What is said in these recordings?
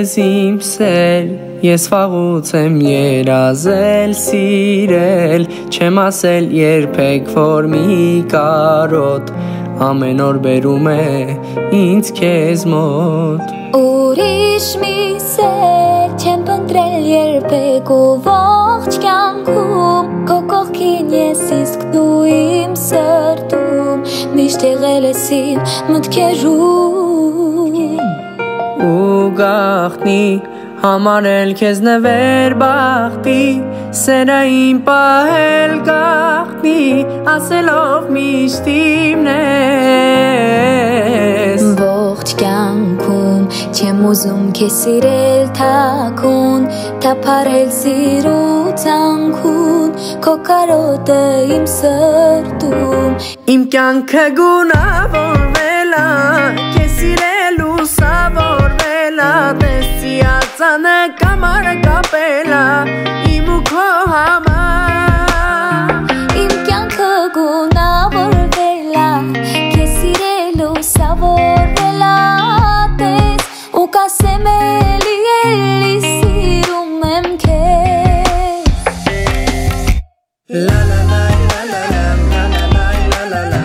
քեզ իմ սեր Ես վաղուց եմ երազել, սիրել Չեմ ասել երբեք, որ մի կարոտ Ամեն օր բերում է ինձ քեզ մոտ Ուրիշ մի սեր չեմ փնտրել երբեք ու ողջ կյանքում Քո կողքին ես իսկ դու իմ սրտում Միշտ եղել ես իմ մտքերում Ու գաղտնի Համարել քեզ նվեր բախտի Սերը իմ պահել գաղտնի Ասելով միշտ իմն ես Ողջ կյանքում չեմ ուզում քեզ սիրել թաքուն Թափարել սիրու ցանքուն Քո կարոտը իմ սրտում Իմ կյանքը գունավորվել է Քեզ սիրելու սավորվել է Ածանը կամարը կապել է Իմ ու քո համար Իմ կյանքը գունավորվել է Քեզ սիրելու սավորվել է Տես ու կասեմ էլի սիրում եմ քեզ La la la la la la la la la la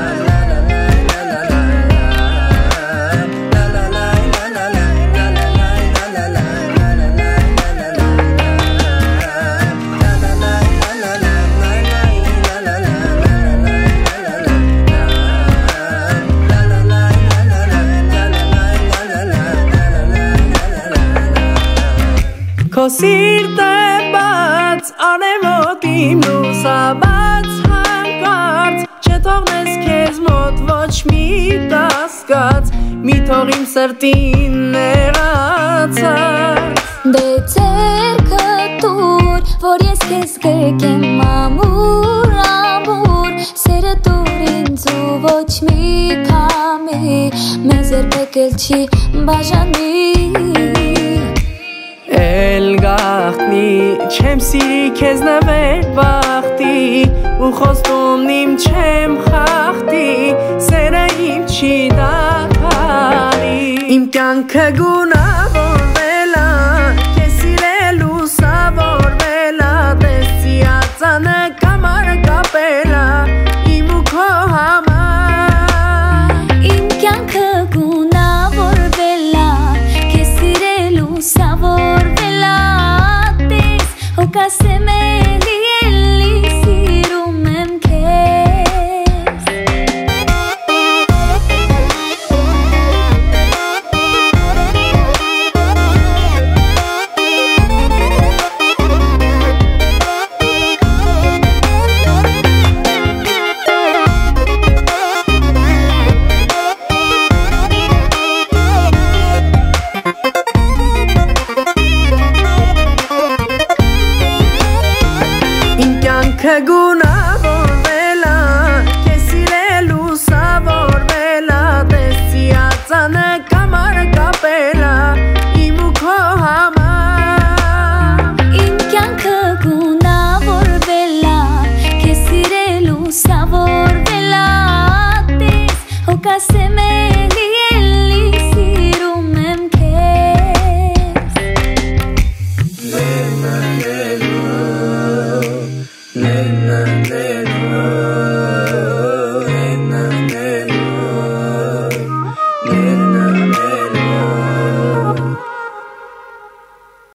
Քո սիրտը բաց անեմոտ իմ լուսաբաց հանկարծ Չթողնես քեզ մոտ ոչ մի կասկած Մի թող իմ սրտին նեղացած Դե ձեռքդ տուր, որ ես քեզ գրկեմ ամուր ամուր Սերը տուր ինձ ու ոչ մի քամի Մեզ երբեք էլ չի բաժանի Էլ գաղտնի չեմ սիրի քեզ նվեր բախտի Ու խոստումն իմ չեմ խախտի Սերը իմ չի դադարի Իմ կյանքը գունավորվել է Քեզ սիրելու սավորվել է Տեսի ածանը կամարը կապել է Իմ ու քո համար Իմ կյանքը գունավորվել է Քեզ սիրելու սավորվել է Տես ու կասեմ էլի սիրում եմ քեզ Գունավորվել է Քեզ սիրելու սավորվել է Տեսի ածանը կամարը կապել է Իմ ու քո համար Իմ կյանքը գունավորվել է Քեզ սիրելու սավորվել է Տես ու կասեմ